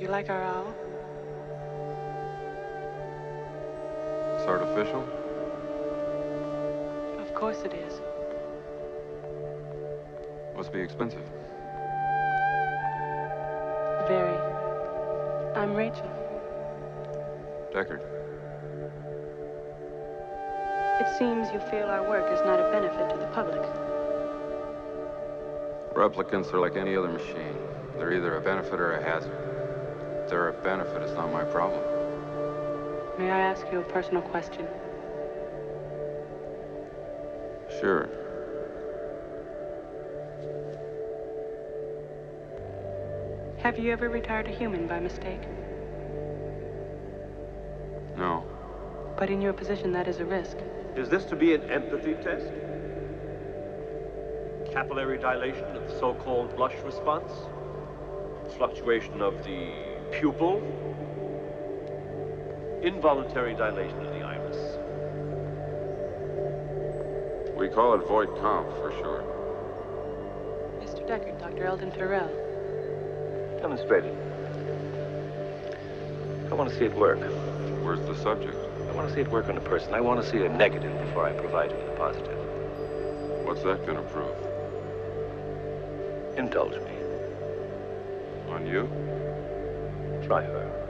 you like our owl? It's artificial? Of course it is. Must be expensive. Very. I'm Rachel. Deckard. It seems you feel our work is not a benefit to the public. Replicants are like any other machine. They're either a benefit or a hazard. If they're a benefit, it's not my problem. May I ask you a personal question? Sure. Have you ever retired a human by mistake? No. But in your position, that is a risk. Is this to be an empathy test? Capillary dilation of the so-called blush response? Fluctuation of the pupil? Involuntary dilation of the iris? We call it void comp for sure. Mr. Deckard, Dr. Eldon Tyrell. Demonstrate it. I want to see it work. Where's the subject? I want to see it work on a person. I want to see a negative before I provide him with a positive. What's that gonna prove? Indulge me. On you? Try her.